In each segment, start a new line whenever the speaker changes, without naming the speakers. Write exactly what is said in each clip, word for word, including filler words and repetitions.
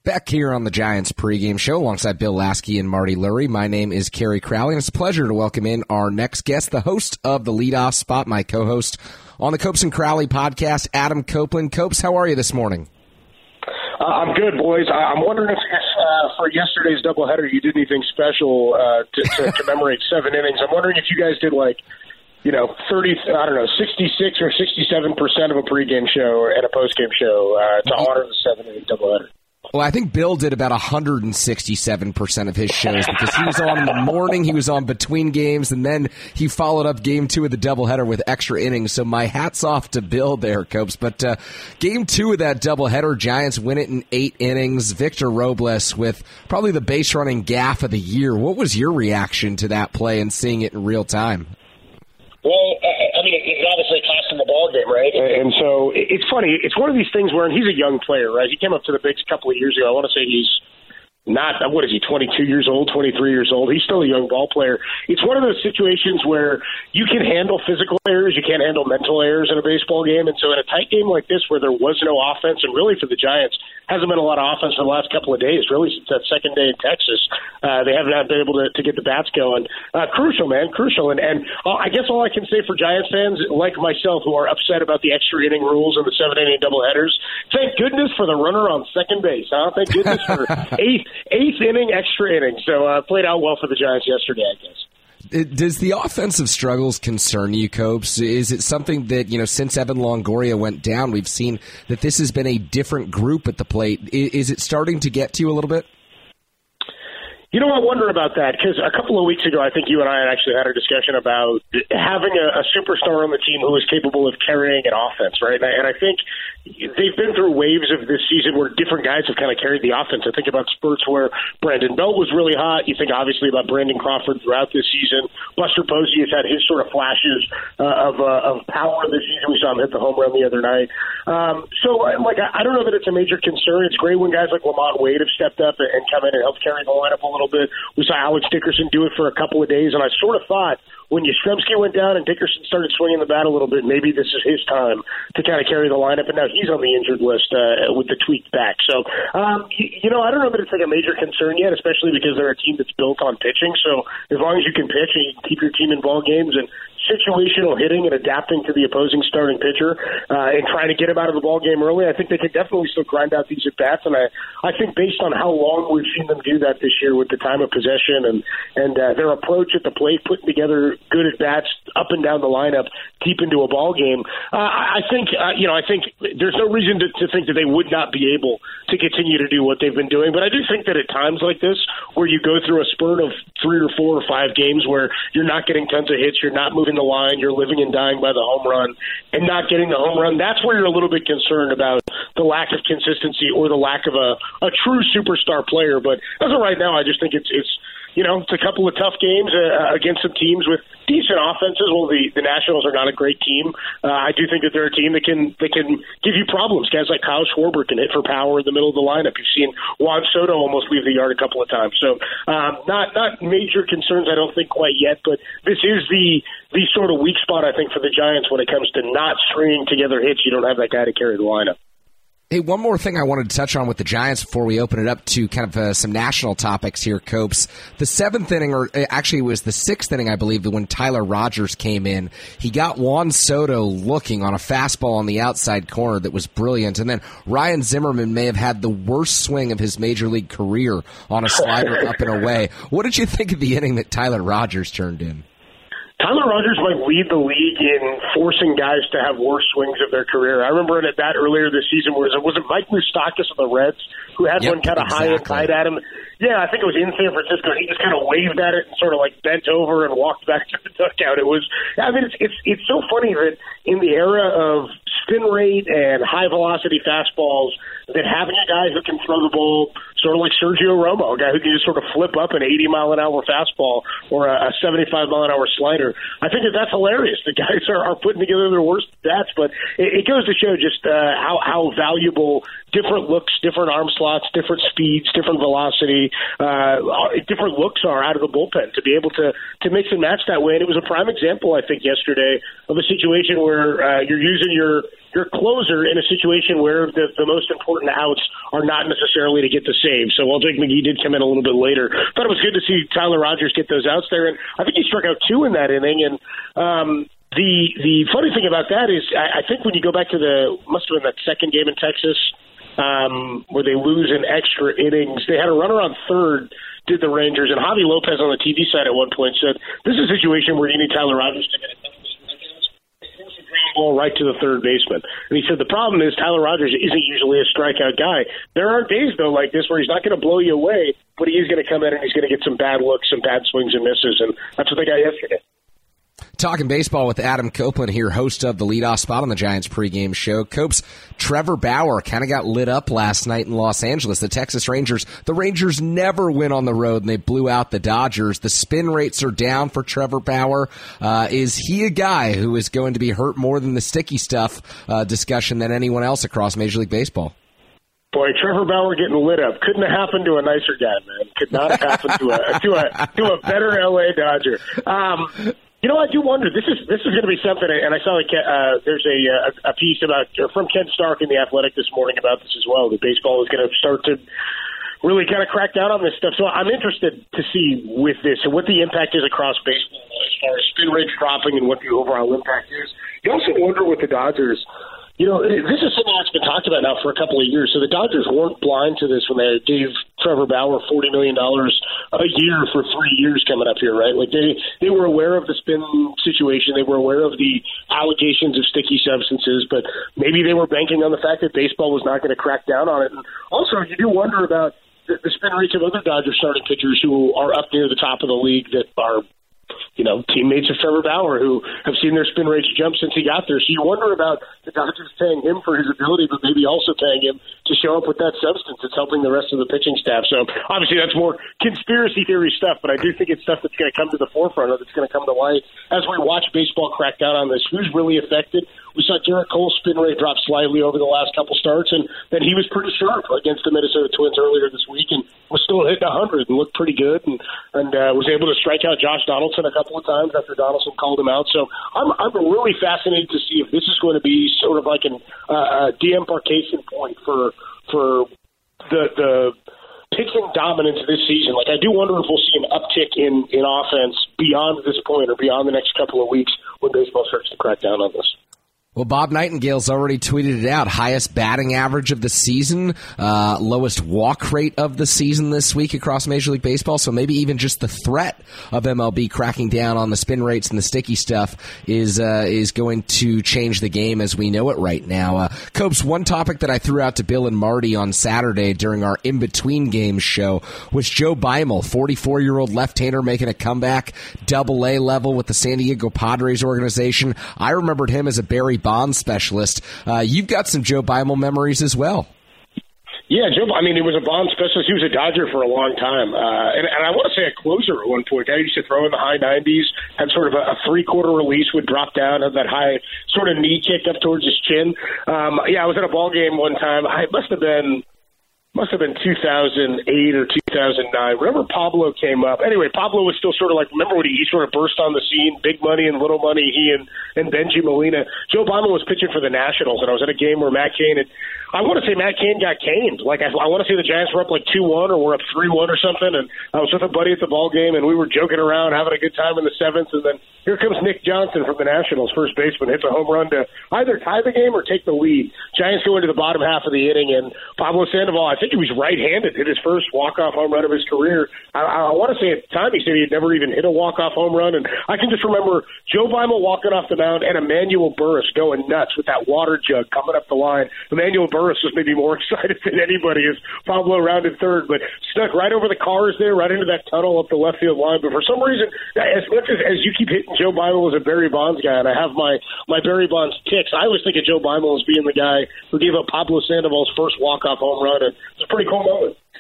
Back here on the Giants pregame show alongside Bill Lasky and Marty Lurie. My name is Kerry Crowley, and it's a pleasure to welcome in our next guest, the host of the Leadoff Spot, my co-host on the Copes and Crowley podcast, Adam Copeland. Copes, how are you this morning?
Uh, I'm good, boys. I- I'm wondering if, if uh, for yesterday's doubleheader you did anything special uh, to, to commemorate seven innings. I'm wondering if you guys did, like, you know, thirty, I don't know, sixty-six or sixty-seven percent of a pregame show and a postgame show uh, to honor the seven inning doubleheader.
Well, I think Bill did about one hundred sixty-seven percent of his shows because he was on in the morning, he was on between games, and then he followed up game two of the doubleheader with extra innings. So my hat's off to Bill there, Copes. But uh, game two of that doubleheader, Giants win it in eight innings. Victor Robles with probably the base running gaffe of the year. What was your reaction to that play and seeing it in real time?
Well, I mean, it obviously cost him the ball game, right? And so it's funny. It's one of these things where he's a young player, right? He came up to the Bigs a couple of years ago. I want to say he's not, what is he, twenty-two years old, twenty-three years old? He's still a young ball player. It's one of those situations where you can handle physical errors, you can't handle mental errors in a baseball game. And so in a tight game like this where there was no offense, and really for the Giants, hasn't been a lot of offense for the last couple of days, really since that second day in Texas. Uh, they haven't been able to, to get the bats going. Uh, crucial, man, crucial. And, and uh, I guess all I can say for Giants fans like myself who are upset about the extra inning rules and the seven inning doubleheaders, thank goodness for the runner on second base. Huh? Thank goodness for eighth, eighth inning, extra inning. So uh, played out well for the Giants yesterday, I guess.
Does the offensive struggles concern you, Copes? Is it something that, you know, since Evan Longoria went down, we've seen that this has been a different group at the plate? Is it starting to get to you a little bit?
You know, I wonder about that because a couple of weeks ago, I think you and I had actually had a discussion about having a, a superstar on the team who is capable of carrying an offense, right? And I, and I think they've been through waves of this season where different guys have kind of carried the offense. I think about spurts where Brandon Belt was really hot. You think obviously about Brandon Crawford throughout this season. Buster Posey has had his sort of flashes uh, of uh, of power this season. We saw him hit the home run the other night. Um, so, like, I, I don't know that it's a major concern. It's great when guys like Lamont Wade have stepped up and come in and help carry the lineup a little bit. We saw Alex Dickerson do it for a couple of days, and I sort of thought when Yastrzemski went down and Dickerson started swinging the bat a little bit, maybe this is his time to kind of carry the lineup, and now he's on the injured list uh, with the tweaked back. So, um, you, you know, I don't know that it's like a major concern yet, especially because they're a team that's built on pitching. So as long as you can pitch and you can keep your team in ball games and situational hitting and adapting to the opposing starting pitcher uh, and trying to get him out of the ball game early, I think they could definitely still grind out these at-bats. And I, I think based on how long we've seen them do that this year with the time of possession and, and uh, their approach at the plate, putting together good at-bats up and down the lineup deep into a ball game, uh, I think, uh, you know, I think there's no reason to, to think that they would not be able to continue to do what they've been doing. But I do think that at times like this, where you go through a spurt of three or four or five games where you're not getting tons of hits, you're not moving the line, you're living and dying by the home run and not getting the home run, that's where you're a little bit concerned about the lack of consistency or the lack of a, a true superstar player. But as of right now, I just think it's, it's you know, it's a couple of tough games uh, against some teams with decent offenses. Well, the, the Nationals are not a great team. Uh, I do think that they're a team that can that can give you problems. Guys like Kyle Schwarber can hit for power in the middle of the lineup. You've seen Juan Soto almost leave the yard a couple of times. So um, not not major concerns, I don't think, quite yet. But this is the the sort of weak spot, I think, for the Giants when it comes to not stringing together hits. You don't have that guy to carry the lineup.
Hey, one more thing I wanted to touch on with the Giants before we open it up to kind of uh, some national topics here, Copes. The seventh inning, or actually it was the sixth inning, I believe, when Tyler Rogers came in. He got Juan Soto looking on a fastball on the outside corner that was brilliant. And then Ryan Zimmerman may have had the worst swing of his major league career on a slider up and away. What did you think of the inning that Tyler Rogers turned in?
Tyler Rogers might lead the league in forcing guys to have worse swings of their career. I remember it at that earlier this season where it was it Mike Moustakas of the Reds who had
yep,
one kind of
exactly.
high and tight at him. Yeah, I think it was in San Francisco. He just kind of waved at it and sort of like bent over and walked back to the dugout. It was, I mean, it's it's it's so funny that in the era of spin rate and high velocity fastballs, that having a guy who can throw the ball sort of like Sergio Romo, a guy who can just sort of flip up an eighty mile an hour fastball or a seventy-five mile an hour slider, I think that that's hilarious. The guys are, are putting together their worst bats, but it, it goes to show just uh, how, how valuable different looks, different arm slots, different speeds, different velocity, uh, different looks are out of the bullpen to be able to, to mix and match that way. And it was a prime example, I think, yesterday of a situation where uh, you're using your your closer in a situation where the, the most important outs are not necessarily to get the save. So while Jake McGee did come in a little bit later, thought it was good to see Tyler Rogers get those outs there. And I think he struck out two in that inning. And um, the the funny thing about that is I, I think when you go back to the, must have been that second game in Texas, um, where they lose in extra innings, they had a runner on third, did the Rangers, and Javi Lopez on the T V side at one point said, this is a situation where you need Tyler Rogers to get it done. Ball right to the third baseman. And he said the problem is Tyler Rogers isn't usually a strikeout guy. There are days, though, like this where he's not going to blow you away, but he is going to come in and he's going to get some bad looks, some bad swings and misses, and that's what they got yesterday.
Talking baseball with Adam Copeland here, host of the leadoff spot on the Giants pregame show. Copes, Trevor Bauer kind of got lit up last night in Los Angeles. The Texas Rangers, the Rangers never win on the road, and they blew out the Dodgers. The spin rates are down for Trevor Bauer. Uh, is he a guy who is going to be hurt more than the sticky stuff uh, discussion than anyone else across Major League Baseball?
Boy, Trevor Bauer getting lit up couldn't have happened to a nicer guy, man. Could not have happened to a to a to a better L A Dodger. Um, You know, I do wonder. This is this is going to be something, and I saw like uh, there's a, a a piece about or from Ken Stark in the Athletic this morning about this as well. That baseball is going to start to really kind of crack down on this stuff. So I'm interested to see with this and what the impact is across baseball as far as spin rates dropping and what the overall impact is. You also wonder with the Dodgers. You know, this is something that's been talked about now for a couple of years. So the Dodgers weren't blind to this when they gave Trevor Bauer forty million dollars a year for three years coming up here, right? Like they, they were aware of the spin situation. They were aware of the allegations of sticky substances, but maybe they were banking on the fact that baseball was not going to crack down on it. And also, you do wonder about the, the spin rates of other Dodgers starting pitchers who are up near the top of the league that are, you know, teammates of Trevor Bauer who have seen their spin rates jump since he got there. So you wonder about the Dodgers paying him for his ability, but maybe also paying him to show up with that substance that's helping the rest of the pitching staff. So obviously that's more conspiracy theory stuff, but I do think it's stuff that's going to come to the forefront or that's going to come to light as we watch baseball crack down on this. Who's really affected? We saw Garrett Cole's spin rate drop slightly over the last couple starts, and then he was pretty sharp against the Minnesota Twins earlier this week and was still hitting one hundred and looked pretty good and, and uh, was able to strike out Josh Donaldson a couple of times after Donaldson called him out. So I'm, I'm really fascinated to see if this is going to be sort of like an uh, a de-embarkation point for for the the pitching dominance this season. Like, I do wonder if we'll see an uptick in, in offense beyond this point or beyond the next couple of weeks when baseball starts to crack down on this.
Well, Bob Nightingale's already tweeted it out. Highest batting average of the season, uh, lowest walk rate of the season this week across Major League Baseball. So maybe even just the threat of M L B cracking down on the spin rates and the sticky stuff is uh, is going to change the game as we know it right now. Uh, Copes, one topic that I threw out to Bill and Marty on Saturday during our in-between games show was Joe Beimel, forty-four-year-old left-hander making a comeback, double A level with the San Diego Padres organization. I remembered him as a Barry Bonds specialist. Uh, you've got some Joe Beimel memories as well.
Yeah, Joe, I mean, he was a Bonds specialist. He was a Dodger for a long time. Uh, and, and I want to say a closer at one point. Guy used to throw in the high nineties, had sort of a, a three-quarter release, would drop down, have that high sort of knee kick up towards his chin. Um, yeah, I was at a ball game one time. I must have been... Must have been two thousand eight or two thousand nine. Remember Pablo came up. Anyway, Pablo was still sort of like, remember when he, he sort of burst on the scene, big money and little money, he and, and Benji Molina. Joe Beimel was pitching for the Nationals, and I was at a game where Matt Cain had, I want to say Matt Cain got caned. Like, I, I want to say the Giants were up like two one or were up three one or something, and I was with a buddy at the ball game, and we were joking around, having a good time in the seventh, and then here comes Nick Johnson from the Nationals, first baseman, hits a home run to either tie the game or take the lead. Giants go into the bottom half of the inning, and Pablo Sandoval, I think he was right-handed, hit his first walk-off home run of his career. I, I want to say at the time he said he had never even hit a walk-off home run, and I can just remember Joe Beimel walking off the mound and Emmanuel Burris going nuts with that water jug coming up the line. Emmanuel Burris was maybe more excited than anybody as Pablo rounded third, but snuck right over the cars there, right into that tunnel up the left field line. But for some reason, as much as, as you keep hitting Joe Beimel was a Barry Bonds guy, and I have my, my Barry Bonds ticks, I always think of Joe Beimel as being the guy who gave up Pablo Sandoval's first walk-off home run, and it's a pretty cool moment.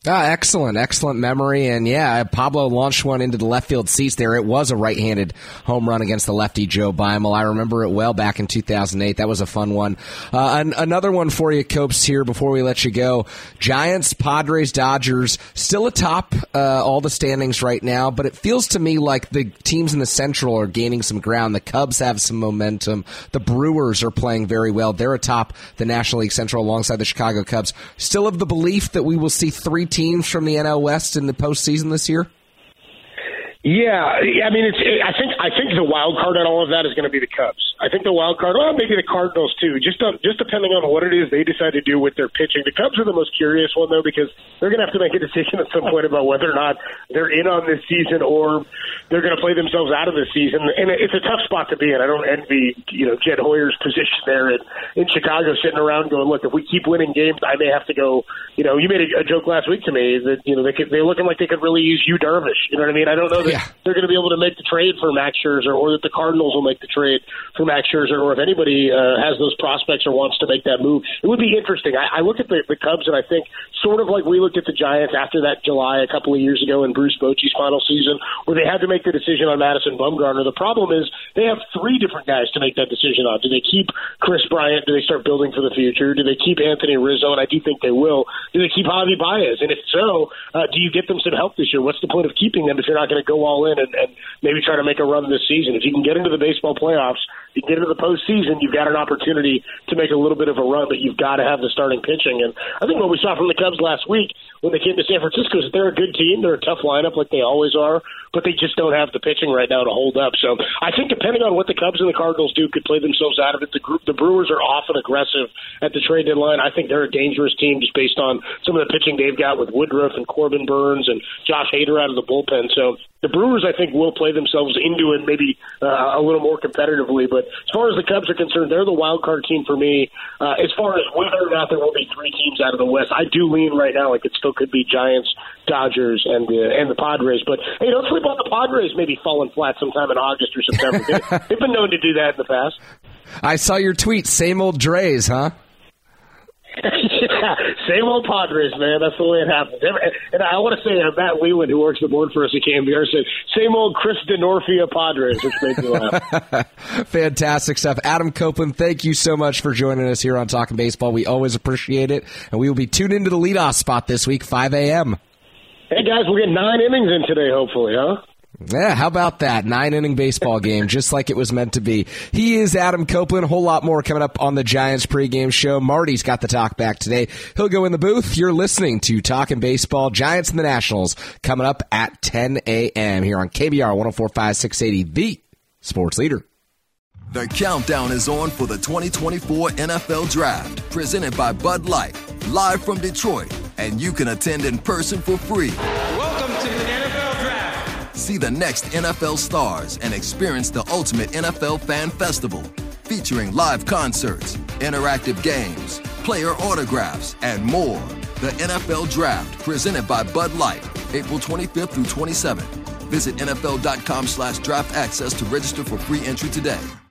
Ah, excellent, excellent memory. And yeah, Pablo launched one into the left field seats there. It was a right-handed home run against the lefty Joe Beimel. I remember it well back in two thousand eight. That was a fun one. Uh, an- another one for you, Copes, here before we let you go. Giants, Padres, Dodgers, still atop uh, all the standings right now, but it feels to me like the teams in the Central are gaining some ground. The Cubs have some momentum. The Brewers are playing very well. They're atop the National League Central alongside the Chicago Cubs. Still of the belief that we will see three teams from the N L West in the postseason this year?
Yeah, I mean, it's. It, I think I think the wild card on all of that is going to be the Cubs. I think the wild card, well, maybe the Cardinals too. Just uh, just depending on what it is they decide to do with their pitching. The Cubs are the most curious one though, because they're going to have to make a decision at some point about whether or not they're in on this season or they're going to play themselves out of the season. And it's a tough spot to be in. I don't envy you know Jed Hoyer's position there in, in Chicago, sitting around going, look, if we keep winning games, I may have to go. You know, you made a, a joke last week to me that you know they could, they're looking like they could really use Yu Darvish. You know what I mean? I don't know that. Yeah. They're going to be able to make the trade for Max Scherzer, or that the Cardinals will make the trade for Max Scherzer, or if anybody uh, has those prospects or wants to make that move. It would be interesting. I, I look at the, the Cubs, and I think sort of like we looked at the Giants after that July a couple of years ago in Bruce Bochy's final season, where they had to make the decision on Madison Bumgarner. The problem is they have three different guys to make that decision on. Do they keep Chris Bryant? Do they start building for the future? Do they keep Anthony Rizzo? And I do think they will. Do they keep Javi Baez? And if so, uh, do you get them some help this year? What's the point of keeping them if you're not going to go all in and, and maybe try to make a run this season? If you can get into the baseball playoffs, you can get into the postseason, you've got an opportunity to make a little bit of a run, but you've got to have the starting pitching. And I think what we saw from the Cubs last week when they came to San Francisco is that they're a good team. They're a tough lineup like they always are, but they just don't have the pitching right now to hold up. So I think depending on what the Cubs and the Cardinals do could play themselves out of it. The group, the Brewers are often aggressive at the trade deadline. I think they're a dangerous team just based on some of the pitching they've got with Woodruff and Corbin Burns and Josh Hader out of the bullpen. So the Brewers, I think, will play themselves into it maybe uh, a little more competitively. But as far as the Cubs are concerned, they're the wild card team for me. Uh, as far as whether or not there will be three teams out of the West, I do lean right now like it still could be Giants, Dodgers, and the and the Padres. But hey, don't sleep on the Padres maybe falling flat sometime in August or September. they, they've been known to do that in the past.
I saw your tweet. Same old Dre's, huh?
Yeah, same old Padres, man. That's the way it happens. And I want to say, uh, Matt Leland, who works the board for us at K M B R, said, same old Chris DeNorfia Padres, which made me laugh.
Fantastic stuff. Adam Copeland, thank you so much for joining us here on Talking Baseball. We always appreciate it. And we will be tuned into the leadoff spot this week, five a.m.
Hey, guys, we'll get nine innings in today, hopefully, huh?
Yeah, how about that? Nine-inning baseball game, just like it was meant to be. He is Adam Copeland. A whole lot more coming up on the Giants pregame show. Marty's got the talk back today. He'll go in the booth. You're listening to Talking Baseball, Giants and the Nationals, coming up at ten a.m. here on K B R one oh four point five, six eighty, the sports leader.
The countdown is on for the twenty twenty-four N F L Draft, presented by Bud Light, live from Detroit, and you can attend in person for free.
Welcome to the N F L Draft.
See the next N F L stars and experience the ultimate N F L fan festival, featuring live concerts, interactive games, player autographs, and more. The N F L Draft, presented by Bud Light, April twenty-fifth through twenty-seventh. Visit N F L dot com slash draft access to register for free entry today.